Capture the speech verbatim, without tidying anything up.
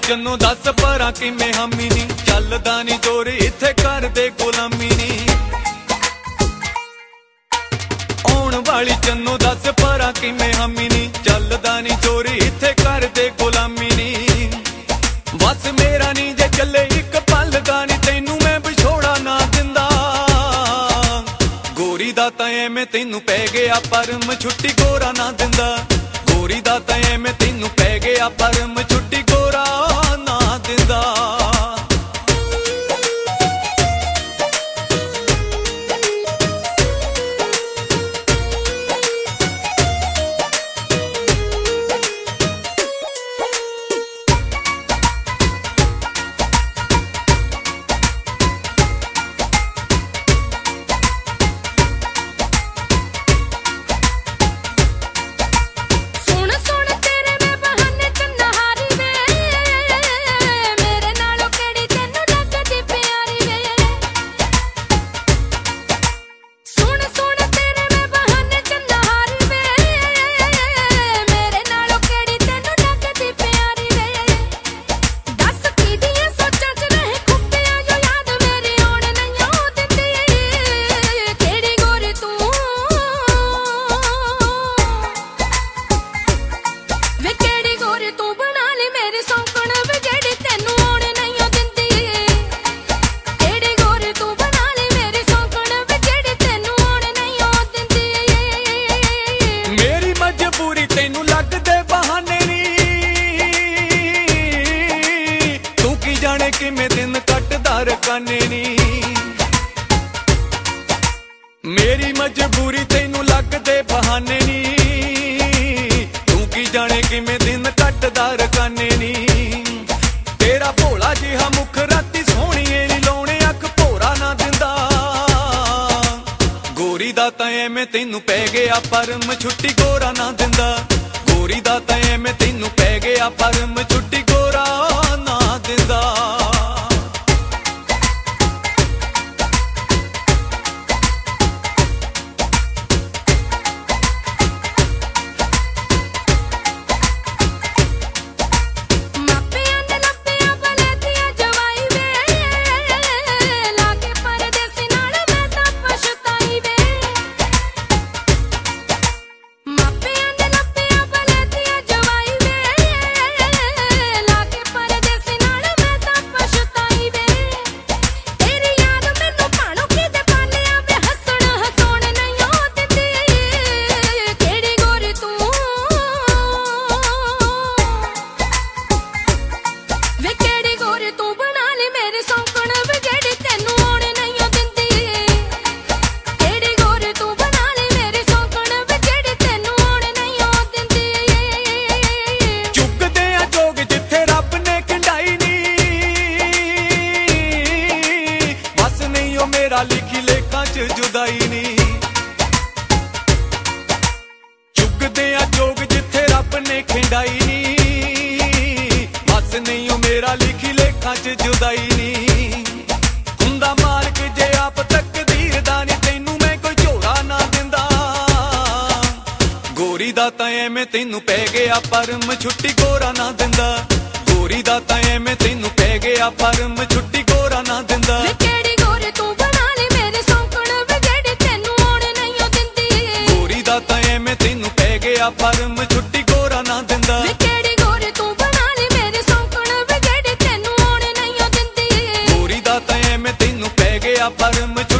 ਚੰਨੋ ਦੱਸ ਪਰਾਂ ਕਿਵੇਂ ਹਾਮੀ ਨੀ ਚੱਲਦਾ ਨੀ ਜ਼ੋਰ ਇੱਥੇ ਕਰਦੇ ਗੁਲਾਮੀ ਨੀ ਆਉਣ ਵਾਲੀ ਚੰਨੋ ਦੱਸ ਪਰਾਂ ਕਿਵੇਂ ਹਾਮੀ ਨੀ ਚੱਲਦਾ ਨੀ ਜ਼ੋਰ ਇੱਥੇ ਕਰਦੇ ਗੁਲਾਮੀ ਨੀ ਬਸ ਮੇਰਾ ਨੀ ਜੇ ਚੱਲੇ ਇੱਕ ਪਲ ਦਾ ਨੀ ਤੈਨੂੰ ਮੈਂ ਵਿਛੋੜਾ ਨਾ ਦਿੰਦਾ ਗੋਰੀ ਦਾ ਤਾਂ ਐਵੇਂ ਤੈਨੂੰ ਪੈ ਗਿਆ ਪਰਮ ਛੁੱਟੀ ਗੋਰਾ ਨਾ ਦਿੰਦਾ ਗੋਰੀ ਦਾ ਤਾਂ ਐਵੇਂ ਤੈਨੂੰ ਪੈ ਗਿਆ ਪਰਮ ਛੁੱਟੀ ਗੋਰਾ ਨਾ ਦਿੰਦਾ ਕਿਵੇਂ ਦਿਨ ਕੱਟਦਾ ਰਕਾਨੇ ਨੀ ਮੇਰੀ ਮਜਬੂਰੀ ਤੈਨੂੰ ਲੱਗਦੇ ਬਹਾਨੇ ਨੀ ਤੂੰ ਕੀ ਜਾਣੇ ਕਿਵੇਂ ਦਿਨ ਕੱਟਦਾ ਰਕਾਨੇ ਨੀ ਤੇਰਾ ਭੋਲਾ ਜਿਹਾ ਮੁਖ ਰਾਤੀ ਸੋਹਣੀਏ ਨੀ ਲਾਉਣੇ ਅੱਖ ਭੋਰਾ ਨਾ ਦਿੰਦਾ ਗੋਰੀ ਦਾ ਤਾਂ ਐਵੇਂ ਤੈਨੂੰ ਪੈ ਗਿਆ ਪਰਮ ਛੁੱਟੀ ਗੋਰਾ ਨਾ ਦਿੰਦਾ ਗੋਰੀ ਦਾ ਤਾਂ ਐਵੇਂ ਤੈਨੂੰ ਪੈ ਗਿਆ ਪਰਮ ਛੁੱਟੀ ਗੋਰਾ ਨਾ ਦਿੰਦਾ ਮੇਰਾ ਲਿਖੀ ਲੇਖਾਂ ਚ ਜੁਦਾਈ ਨੀ ਚੁੱਕਦੇ ਆ ਜੋਗ ਜਿੱਥੇ ਰੱਬ ਨੇ ਖਿੰਡਾਈ ਨੀ ਬਸ ਨਹੀਂ ਓ ਮੇਰਾ ਲਿਖੀ ਲੇਖਾਂ ਚ ਜੁਦਾਈ ਨੀ ਹੁੰਦਾ ਮਾਲਕ ਜੇ ਆਪ ਤਕਦੀਰ ਦਾ ਨੀ ਤੈਨੂੰ ਮੈਂ ਕੋਈ ਝੋਰਾ ਨਾ ਦਿੰਦਾ ਗੋਰੀ ਦਾ ਤਾਂ ਐਵੇਂ ਤੈਨੂੰ ਪੈ ਗਿਆ ਪਰਮ ਛੁੱਟੀ ਗੋਰਾ ਨਾ ਦਿੰਦਾ ਗੋਰੀ ਦਾ ਤਾਂ ਐਵੇਂ ਤੈਨੂੰ ਪੈ ਗਿਆ ਪਰਮ ਛੁੱਟੀ ਗੋਰਾ ਨਾ ਦਿੰਦਾ ਤਾਂ ਐਵੇਂ ਤੈਨੂੰ ਪੈ ਗਿਆ ਪਰਮ ਛੁੱਟੀ ਗੋਰਾ ਨਾ ਦਿੰਦਾ ਵੇ ਕਿਹੜੀ ਗੋਰੀ ਤੂੰ ਬਣਾ ਲਈ ਮੇਰੇ ਸੌਂਕਣ ਵੇ ਜਿਹੜੀ ਤੈਨੂੰ ਆਉਣੇ ਨਹੀਂ ਦਿੰਦੀ ਗੋਰੀ ਦਾ ਤਾਂ ਐਵੇਂ ਤੈਨੂੰ ਪੈ ਗਿਆ ਪਰਮ